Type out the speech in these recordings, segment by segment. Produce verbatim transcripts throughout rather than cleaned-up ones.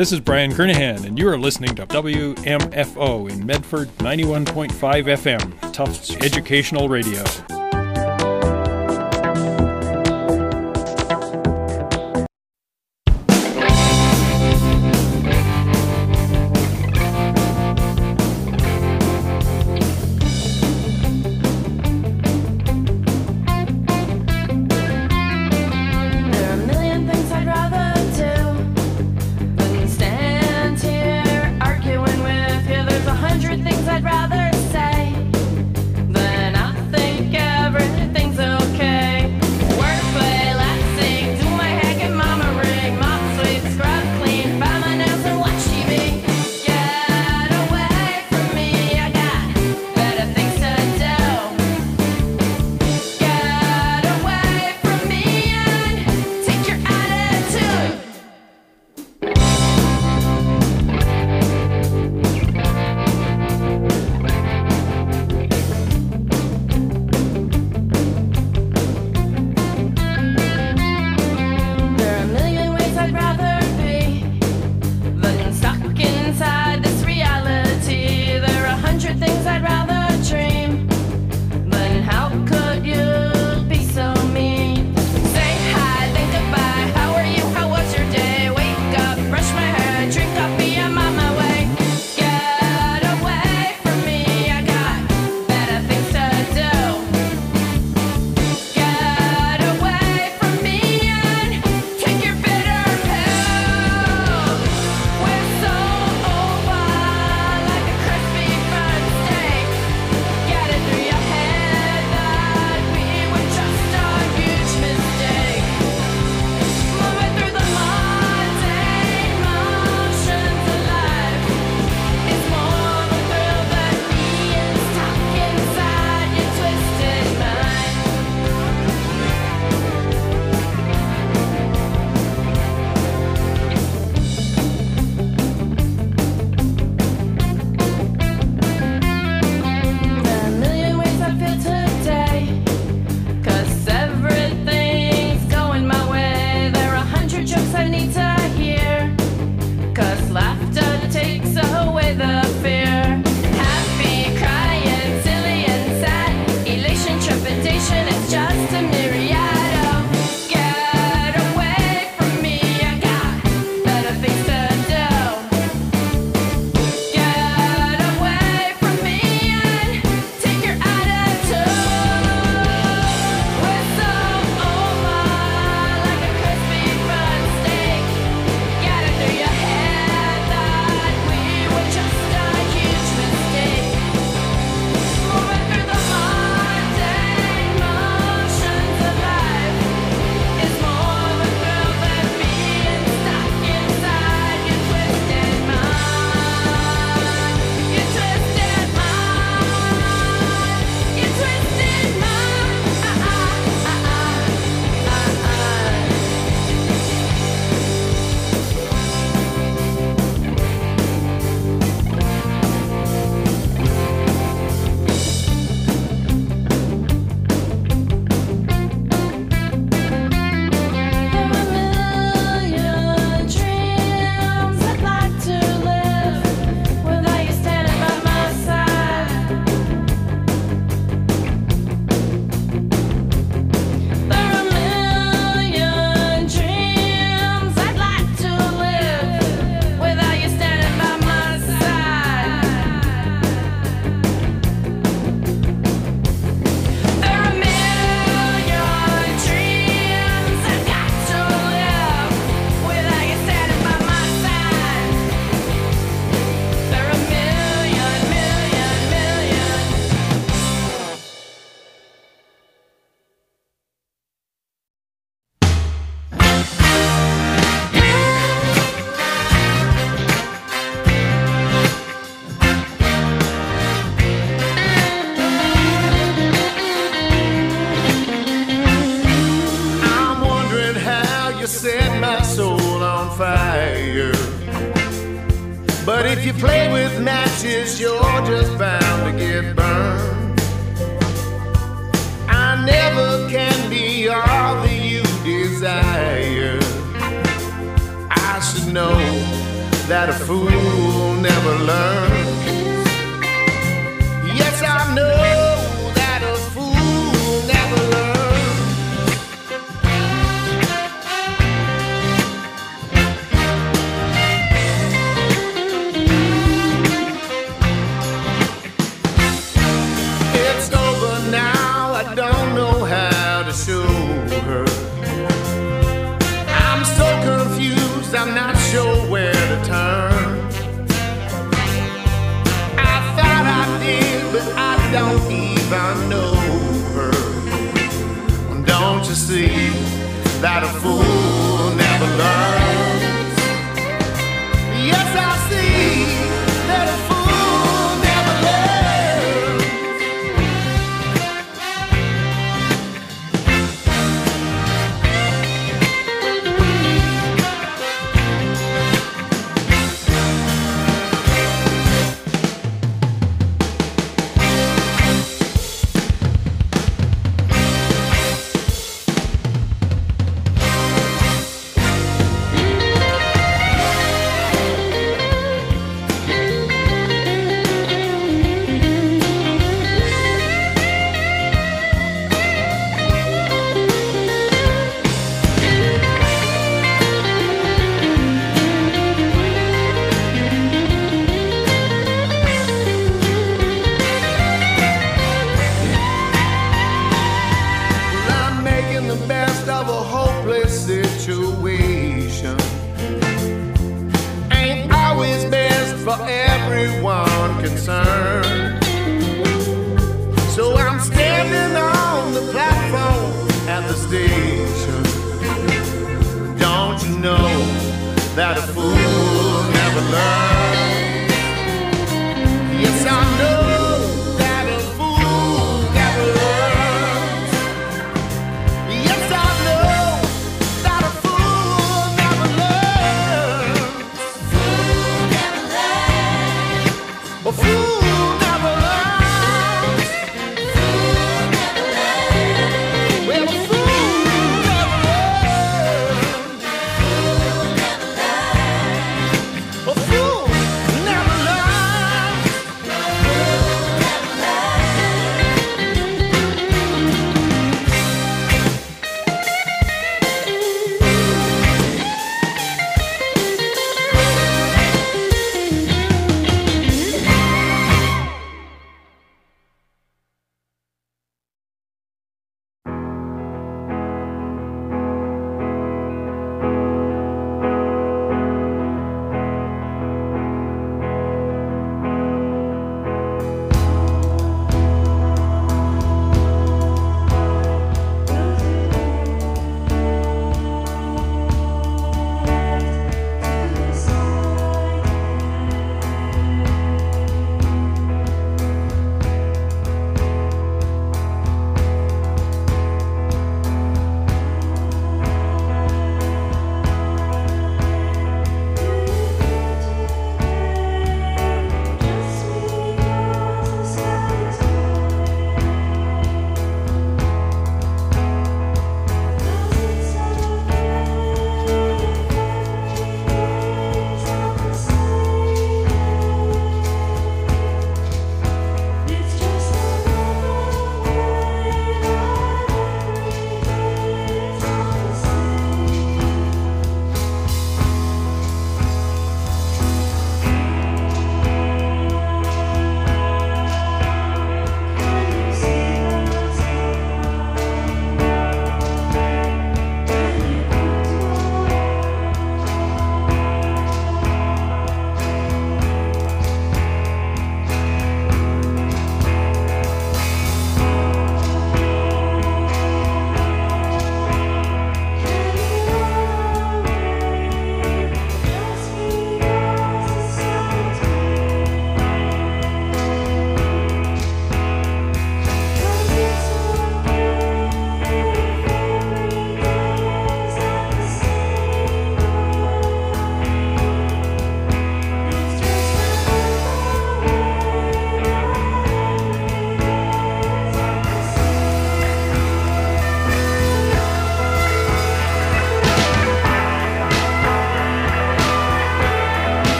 This is Brian Kernahan, and you are listening to W M F O in Medford, ninety-one point five F M, Tufts Educational Radio. But if you play with matches, you're just bound to get burned. I never can be all that you desire. I should know that a fool never learns. Yes, I know that a fool never learns. It's over now, I don't know how to show her. I'm so confused, I'm not sure where to turn. I thought I did, but I don't even know her. Don't you see that a fool never learns? Yes, I see that a fool never learns. Situation ain't always best for everyone concerned. So I'm standing on the platform at the station. Don't you know that a fool never learns? Yes, I know that a fool never learns. Yes, I know. A fool never learns. Fool never learns. Well, a fool never learns. Fool never learns. A fool.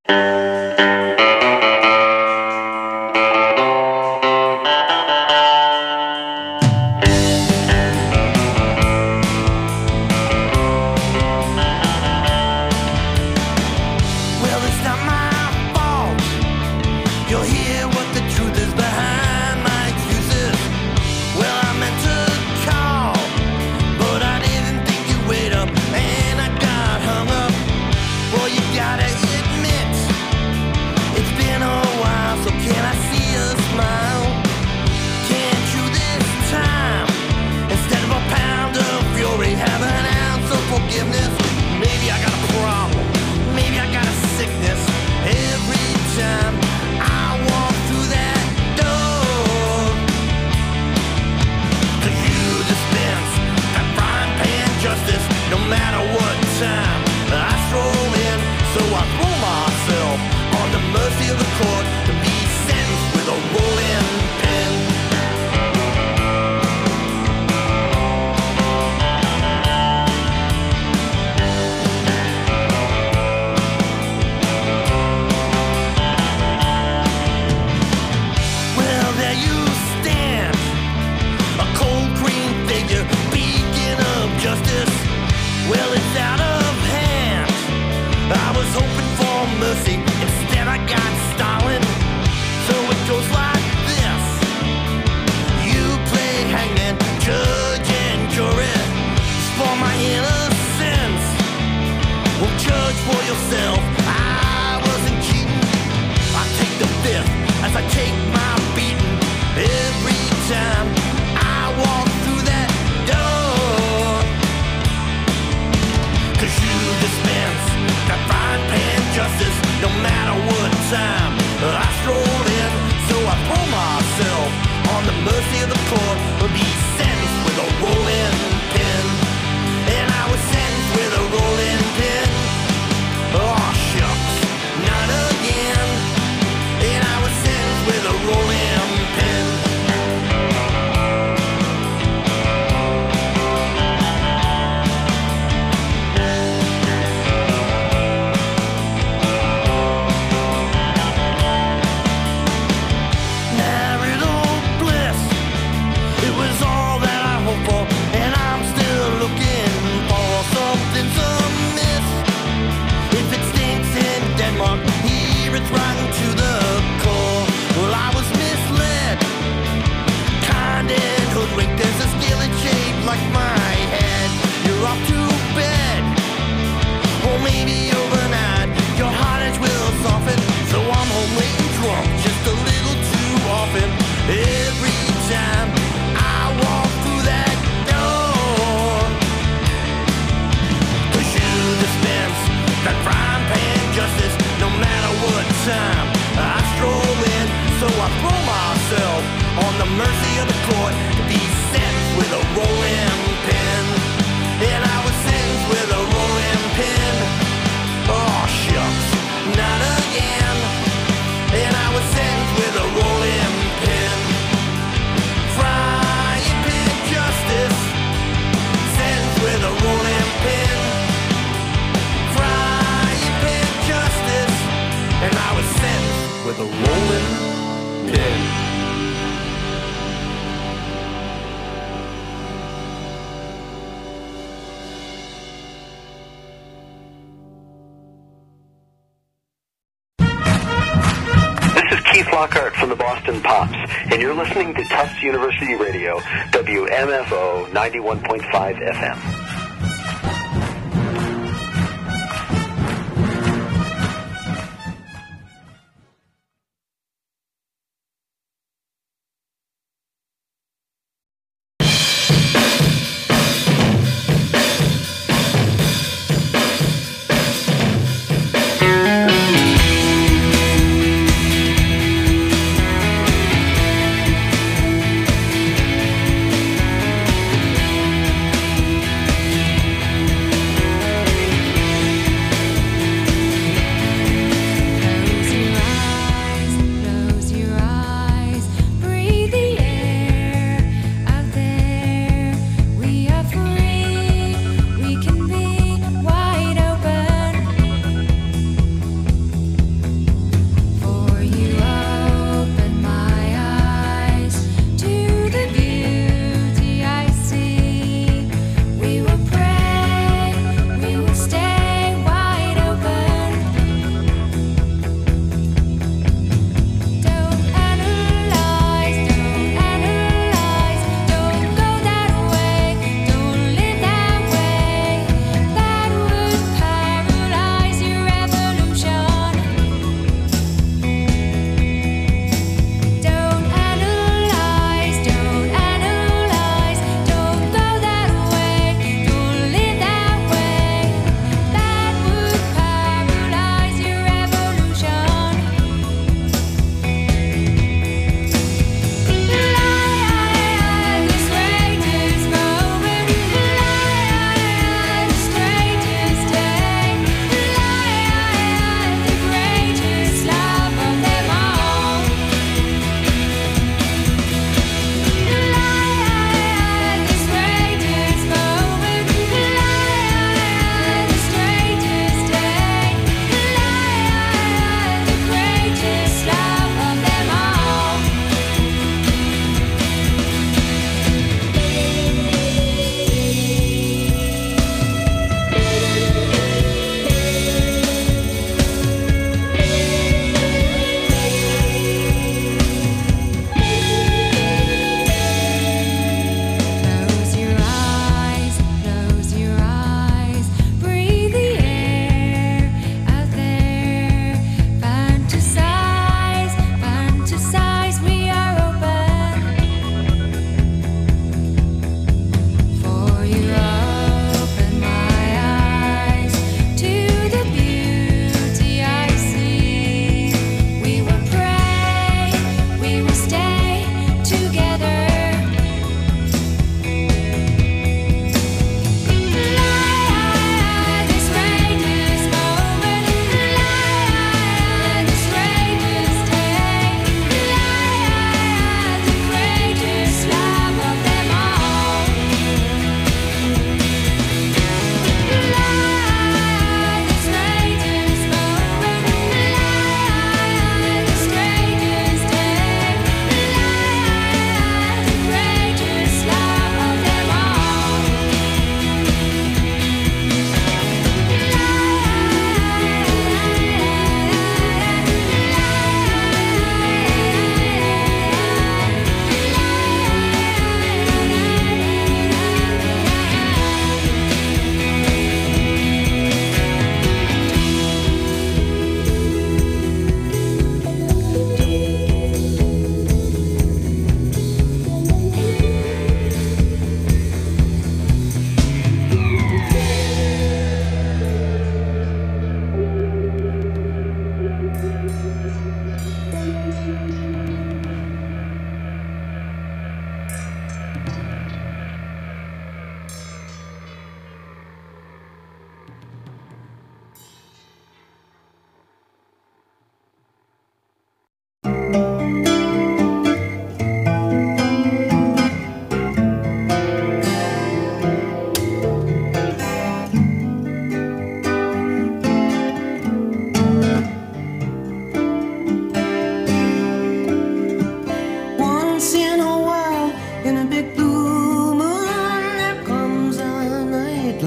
Lockhart from the Boston Pops, and you're listening to Tufts University Radio, W M F O ninety-one point five F M.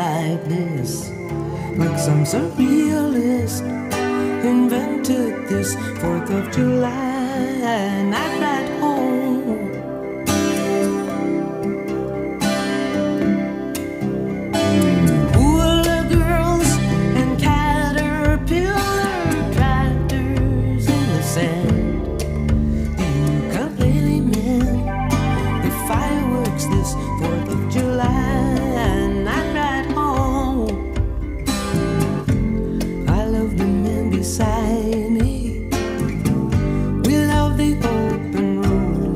like this, like some surrealist invented this fourth of July night ride home. Hula girls and caterpillar tractors in the sand, the ukulele men, the fireworks this fourth of July night ride home. I love the men beside me, we love the open road.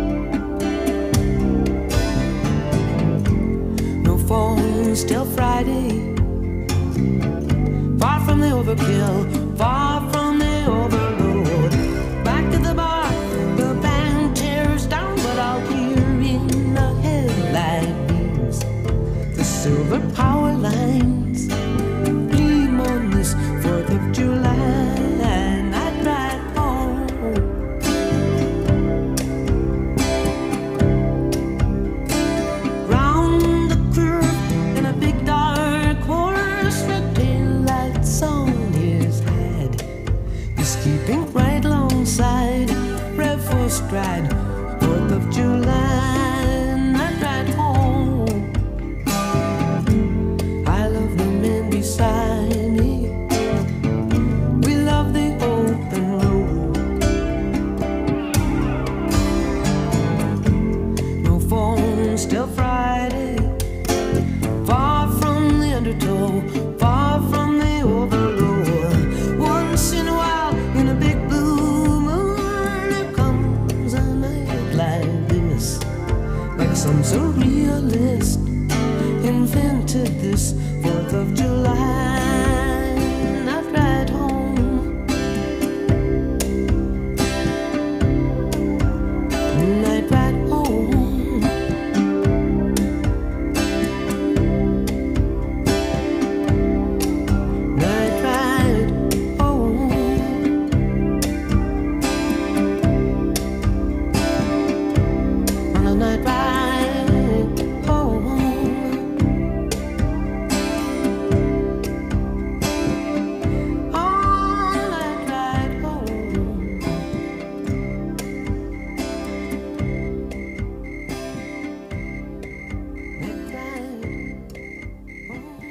No phones till Friday, far from the overkill, far from the overload. Back to the bar, the band tears down, but I'll hear in the headlight beams the silver power lines gleam on this fourth of July night ride home. Round the curve in a big dark horse, red taillights on his head, he's keeping right alongside, rev for stride, fourth of July night ride home. I love the men beside me, we love the open road. No phones till Friday, far from the undertow, far from the overload. Once in a while, in a big blue moon, there comes a night like this, like some surrealist invented this fourth of July night ride home. Night ride home. Night ride home. On a night ride home. On a night ride home. Night ride home.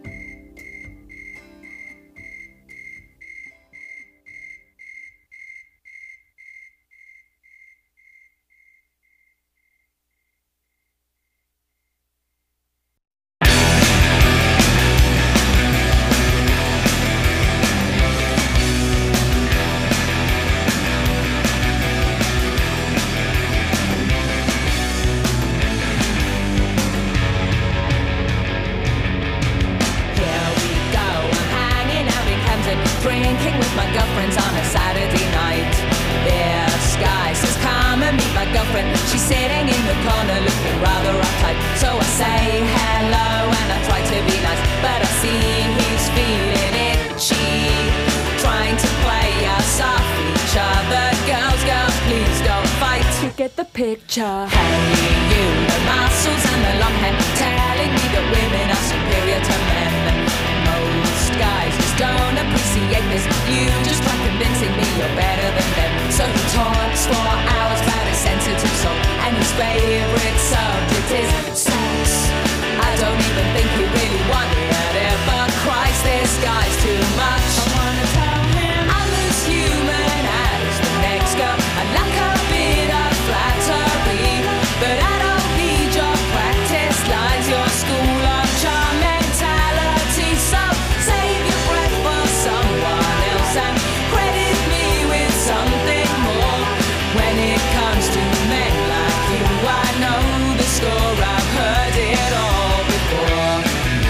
Here we go, I'm hanging out in Camden, drinking with my girlfriends on a Saturday night. This guy says, come and meet my girlfriend. She's sitting in the corner looking rather uptight. So I say hello and I try to be nice, but I see he's feeling itchy, trying to play us off each other. Girls, girls, please don't fight. You get the picture. Hey, you, the muscles and the long hair, telling me that women are superior to men. Most guys just don't appreciate this. You just try convincing me you're better than them. So he talks for hours about his sensitive soul, and his favorite subject is sex. I don't even think he really wanted it, but Christ, this guy's too much. I wanna tell him I'm as human as the next girl. I like a bit of flattery, but I don't need your practice lines, your school of charm mentality. So save your breath for someone else and credit me with something more. When it comes to men like you, I know the score. I've heard it all before.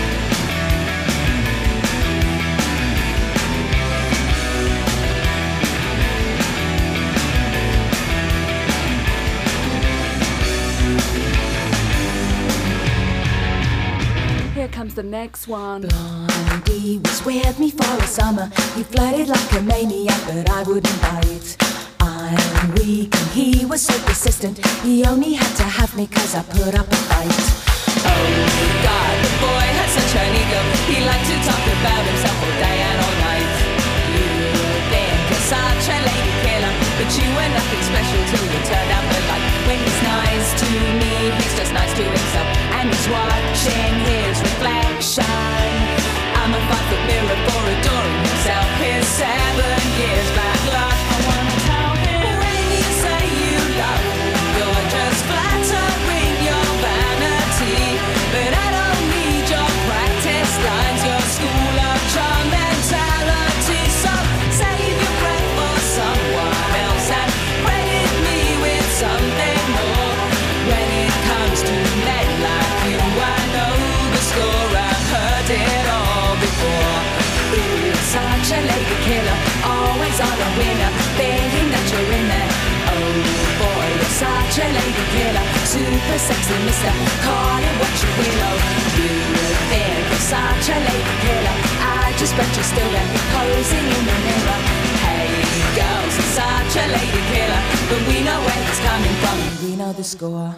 Here comes the next one. Blondie was with me for a summer. He flirted like a maniac, but I wouldn't bite. I'm weak and he was so persistent. He only had to have me cause I put up a fight. Oh God, the boy had such a about himself all day and all night. You think you're such a lady killer, but you were nothing special till you turned out the light. When he's nice to me, he's just nice to himself, and he's watching his reflection. I'm a five-foot mirror for adoring himself. His seven years back luck. I wanna tell him, when you say you love me, you're just flattering your vanity. But I don't need your practice lines, your school of charm mentality. So save your breath for someone else and credit me with something more. When it comes to men like you, I know the score. I've heard it all before. Ooh, such a lady killer, always on a winner, thinking that you're in there. Oh boy, you're such a lady killer, super sexy mister, call it what you will. Oh, you think you're such a lady killer, I just bet you're still there, posing in the mirror. Hey girls, you're such a lady killer, but we know where it's coming from, we know the score.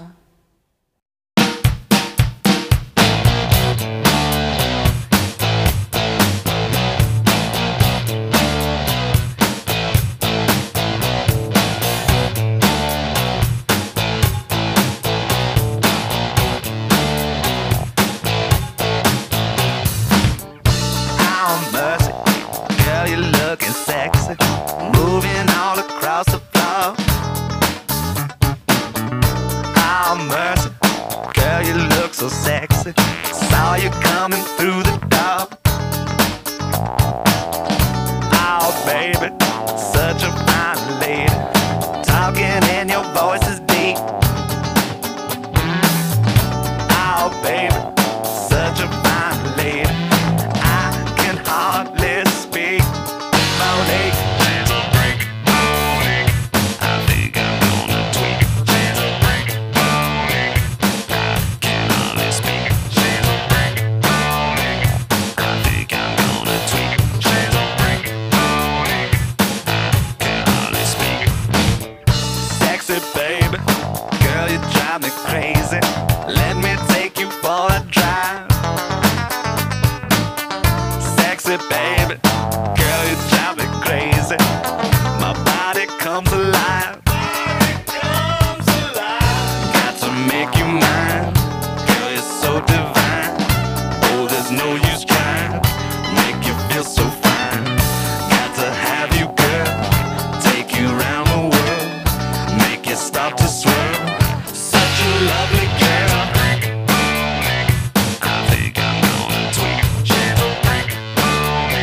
Sexy, moving all across the floor. Oh mercy, girl, you look so sexy. Saw you coming through the door. Oh baby, such a fine lady, talking and your voice is deep. Oh baby, such a fine lady, I can hardly speak. Baby, girl, you drive me crazy. My body comes alive. Comes alive. Got to make you mine. Girl, you're so divine. Oh, there's no use trying. Make you feel so fine. Got to have you, girl. Take you around the world. Make you start to swirl. Such a lovely girl. I think I'm gonna tweak.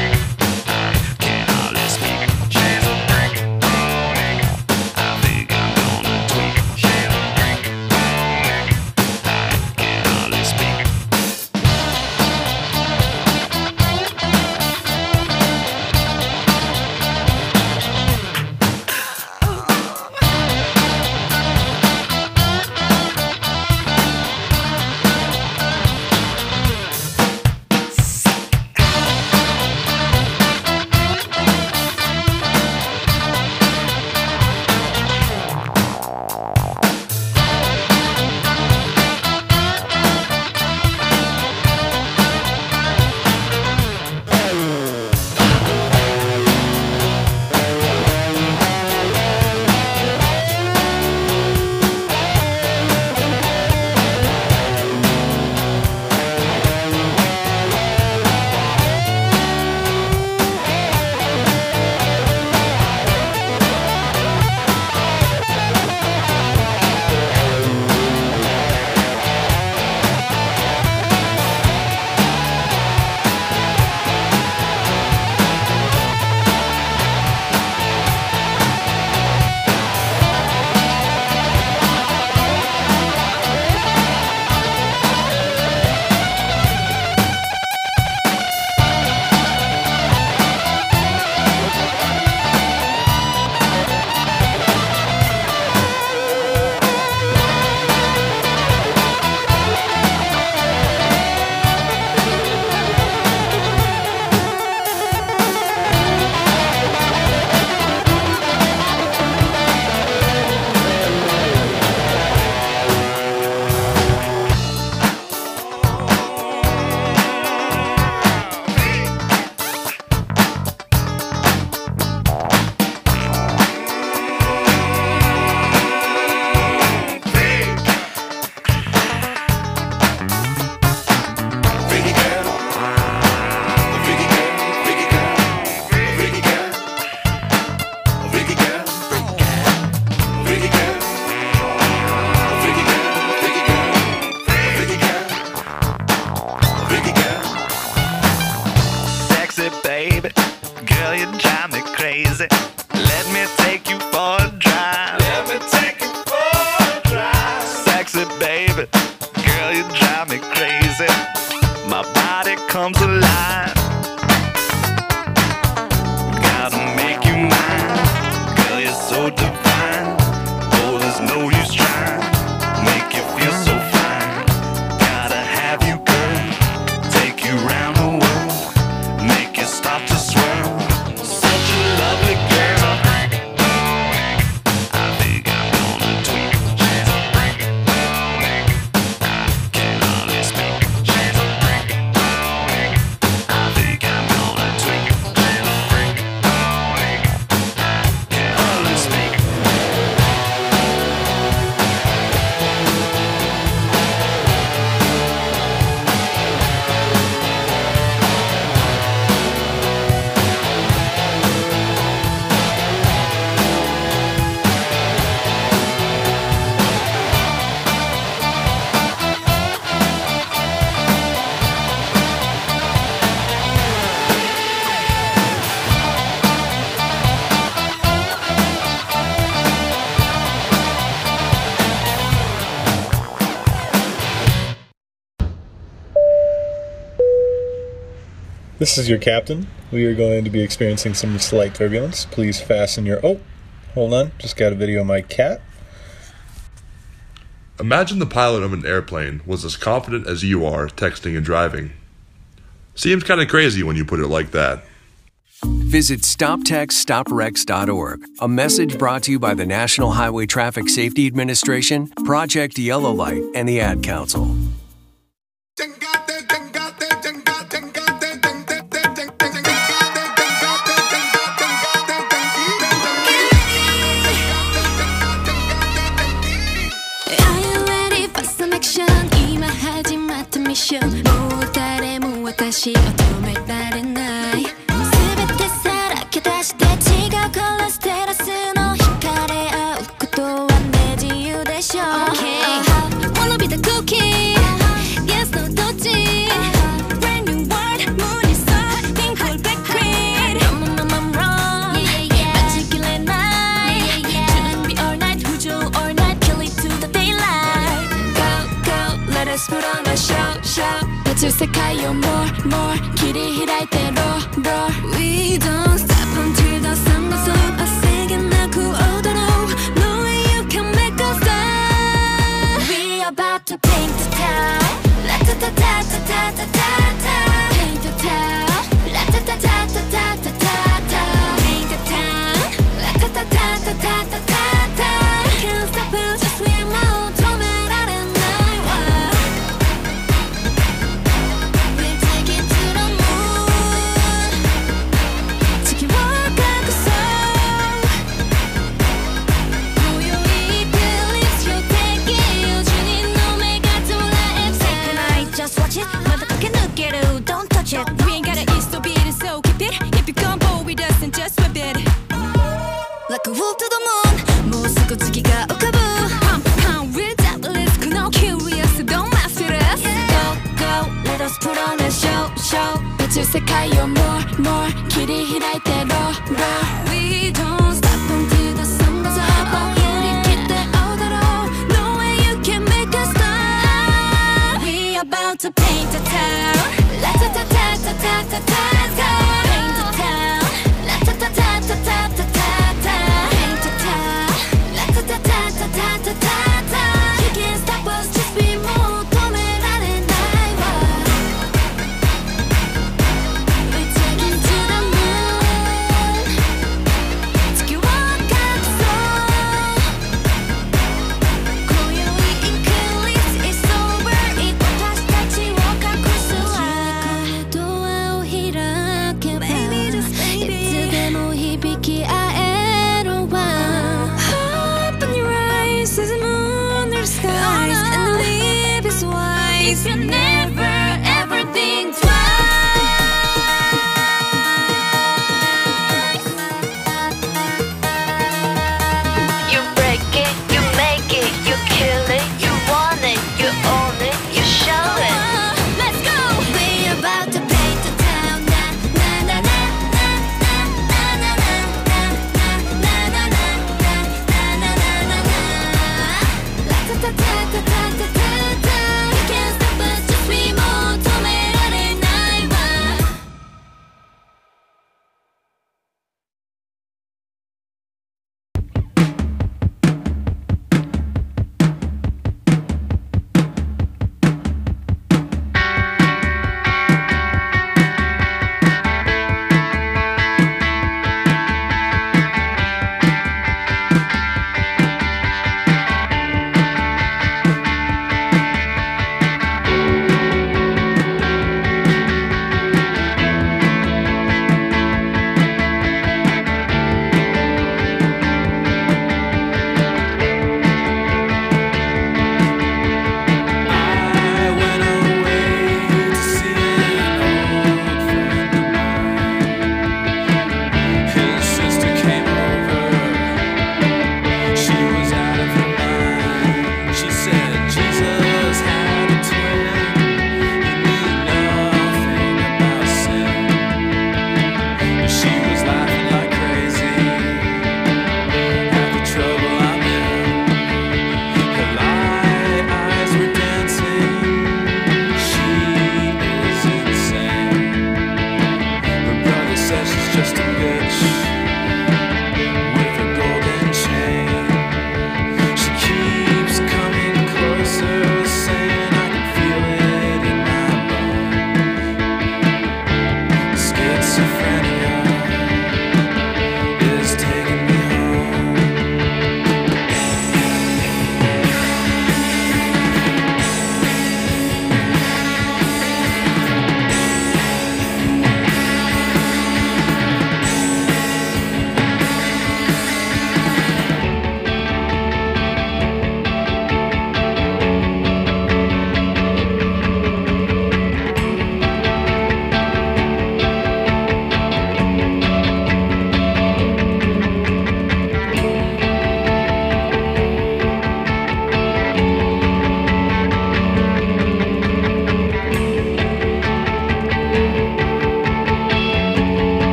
crazy. Let me take you for a drive. Let me take you for a drive. Sexy baby, girl, you drive me crazy. My body comes alive. Gotta make you mine. Girl, you're so divine. Oh, there's no use trying. Make you feel so fine. Gotta have you, girl. Take you round the world. Make you start to swirl. Such a lovely girl. I think I'm gonna tweak. Can't hardly speak. I think I'm gonna tweak. Can't hardly speak. This is your captain. We are going to be experiencing some slight turbulence. Please fasten your... Oh, hold on. Just got a video of my cat. Imagine the pilot of an airplane was as confident as you are texting and driving. Seems kind of crazy when you put it like that. Visit stop text stop wrecks dot org. A message brought to you by the National Highway Traffic Safety Administration, Project Yellow Light, and the Ad Council.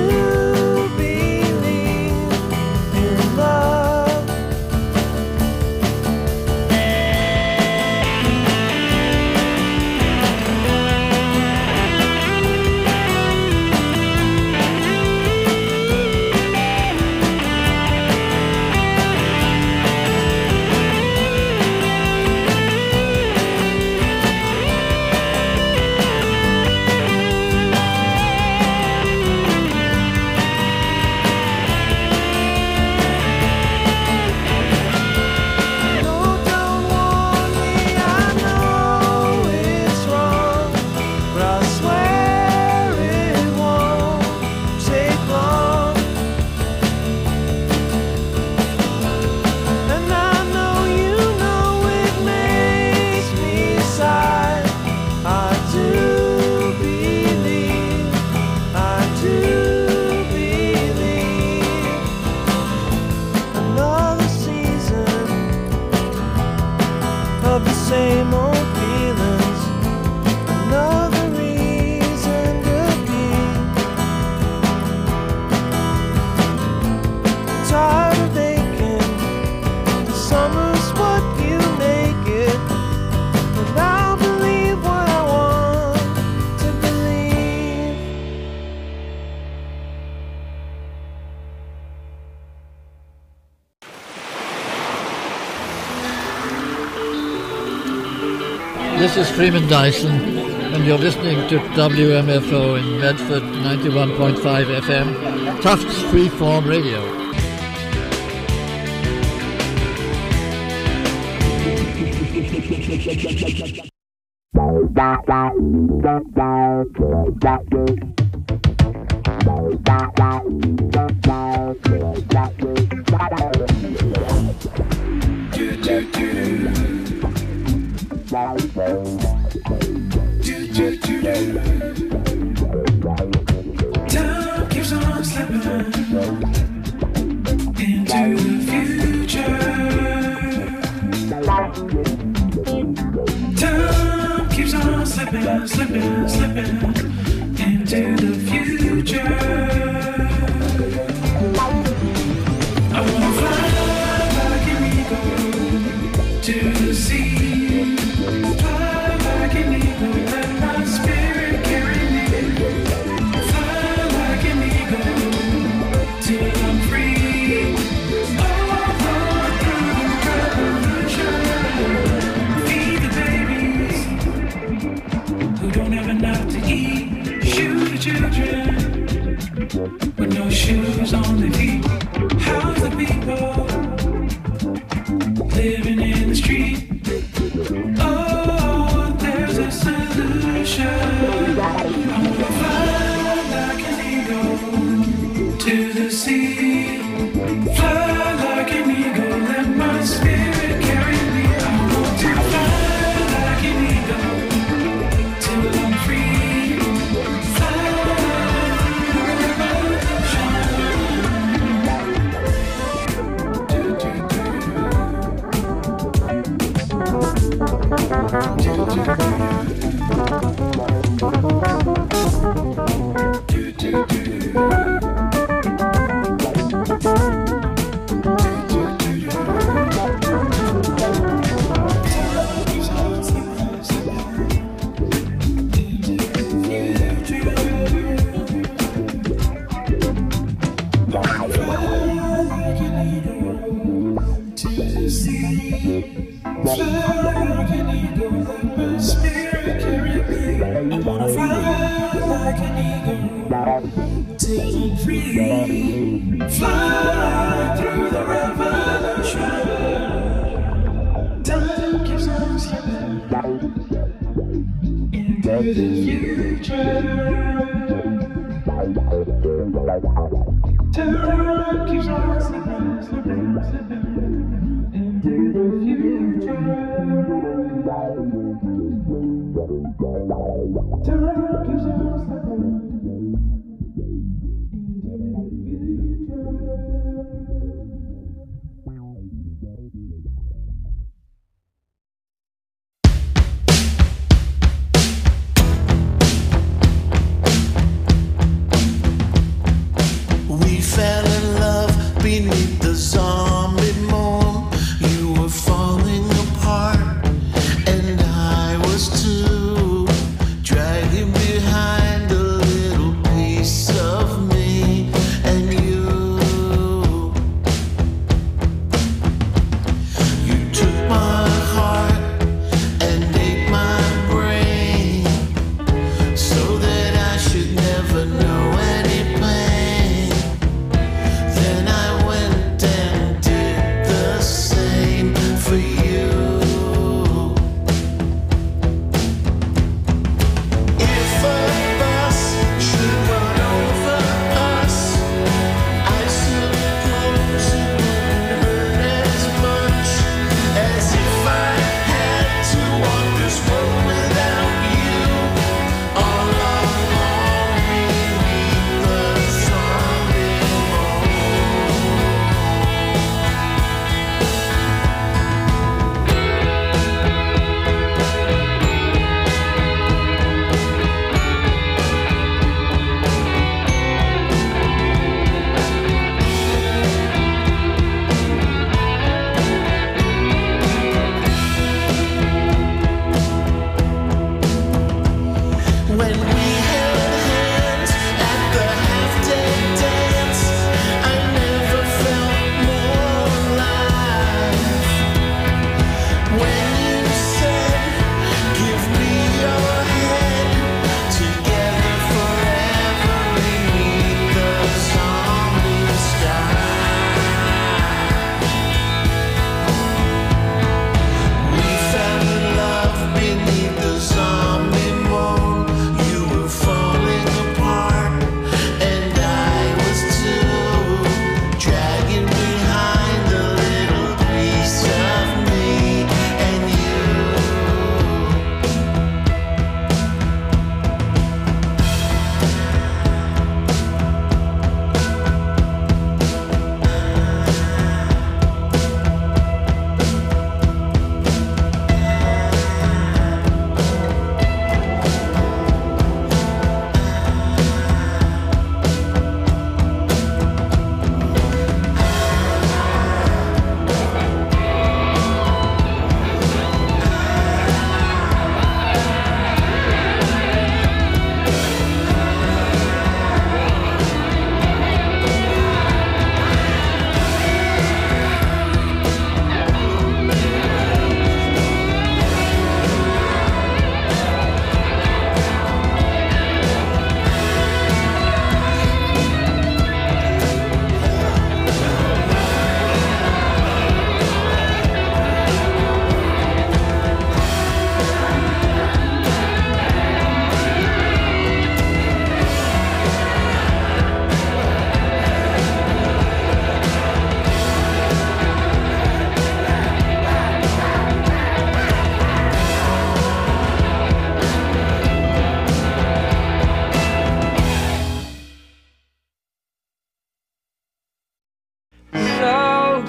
believe in love. No, don't warn me, I know it's wrong, but I swear it won't take long. And I know you know it makes me sigh. I do believe, I do believe another season of the same old feelings, another reason to be. Tired of aching, summer's what you make it, and I'll believe what I want to believe. This is Freeman Dyson, and you're listening to W M F O in Medford, ninety-one point five F M, Tufts Freeform Radio. Time keeps on slipping into the future. Time keeps on slipping, slipping, slipping into the future. I wanna fly like an eagle to the sea. Fly like an eagle, let my spirit carry me. Fly like an eagle till I'm free. Over through the revolution. Feed the babies who don't have enough to eat. Shoot the children with no shoes on their feet. House the people living in the street. Oh, there's a solution. I wanna fly like an eagle to the sea. Fly like an eagle, let my spirit carry me. I want to fly like an eagle till I'm free. Fly through the revolution. Time keeps on slipping into the future. Time keeps on slipping, slipping, slipping into the future. Time keeps on slipping.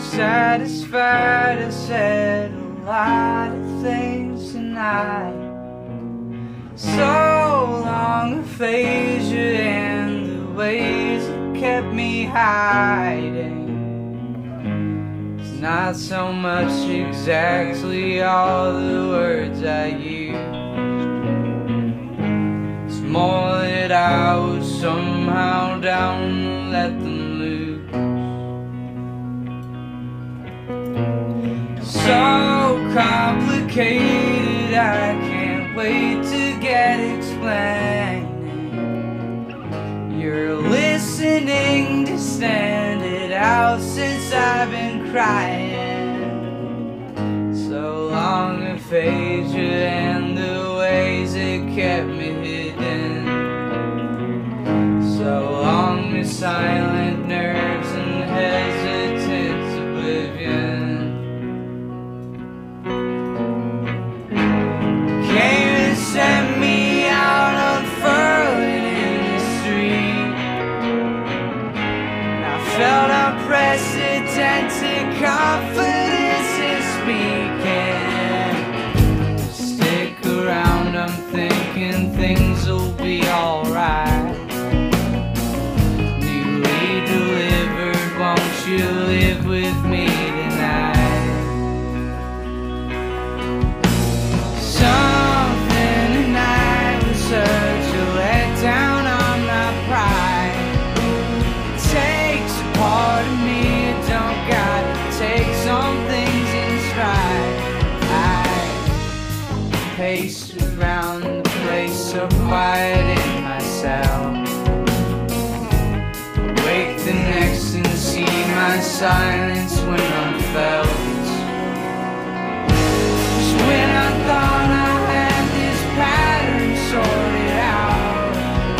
satisfied. I said a lot of things tonight. So long aphasia and the ways that kept me hiding. It's not so much exactly all the words I use. It's more that I was somehow down to let them loose. So complicated, I can't wait to get explaining. You're listening to stand it out since I've been crying. So long aphasia and the ways it kept me hidden. So long the silent nerves and hesitant oblivion. Came and sent me out unfurling in the street. And I felt unprecedented confidence in speaking. Stick around, I'm thinking things will be alright. Newly delivered, won't you live with me tonight? Something tonight was such a letdown on my pride. It takes a part of me, it don't got to take some things in stride. I paced around the place so quiet in myself. Wake the next and see my silence when I'm felt. Just when I thought I had this pattern sorted out,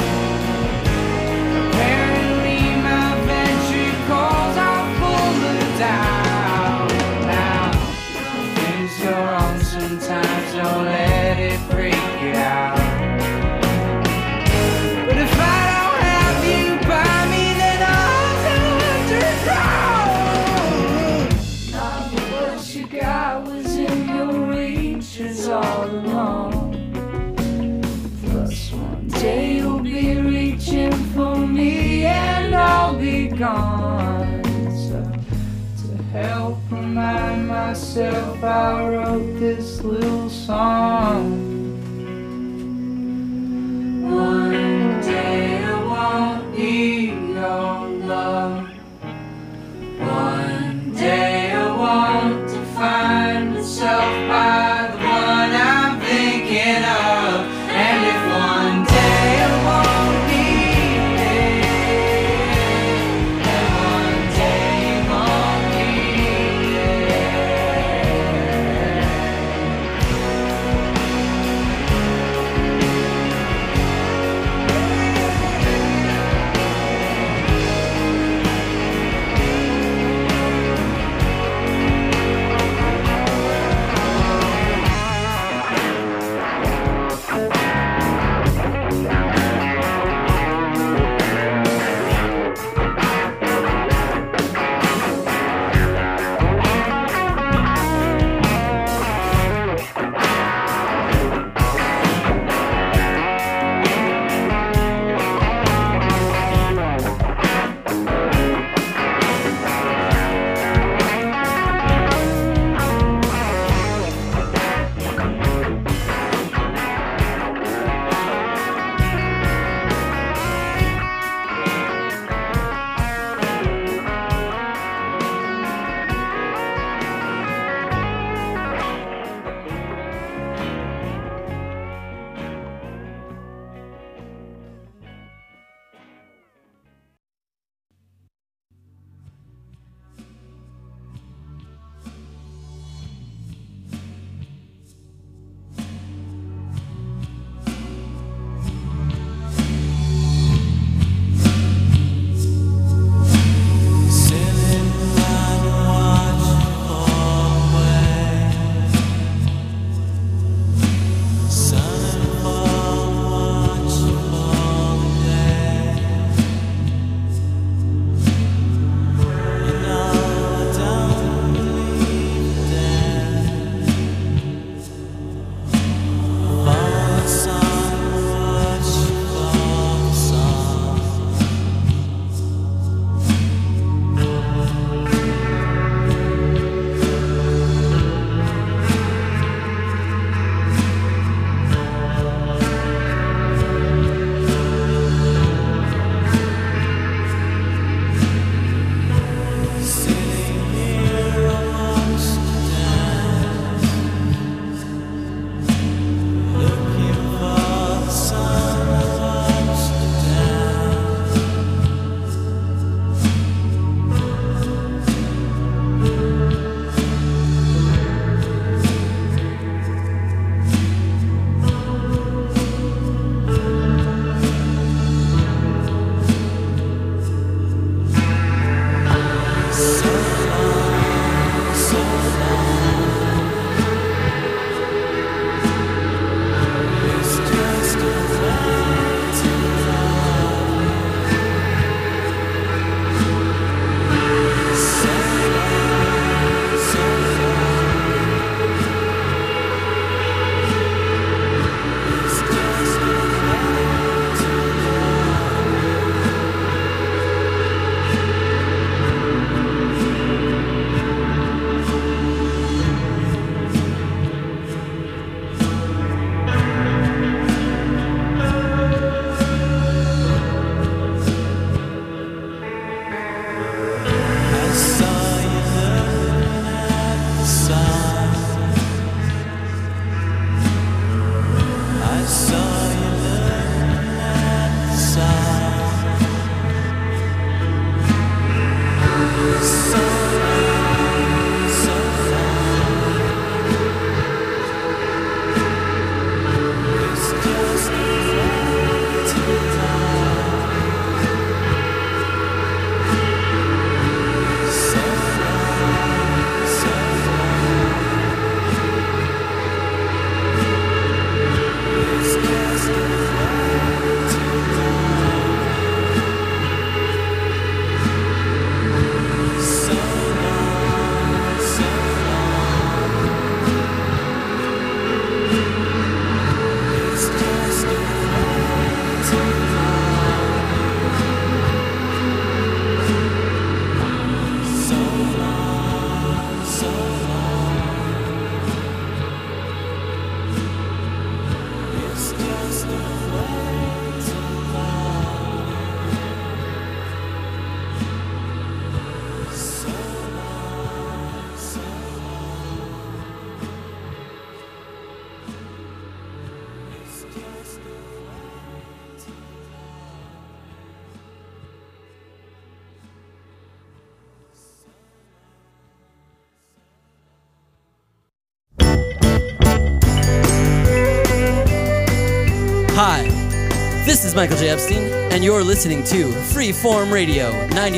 apparently my ventricles are full of doubt. Now, things go wrong sometimes, don't let it freak you out. But if I don't have you by me, then I'll have to withdraw. Not what you got was in your reach is all along. Plus one day you'll be reaching for me and I'll be gone. So to help remind myself, I wrote this little song. One day I won't need your love. One day I won't define myself by the one I'm thinking of. And if one day I won't need it, then one day you won't need it. Hi, this is Michael J. Epstein, and you're listening to Freeform Radio ninety-one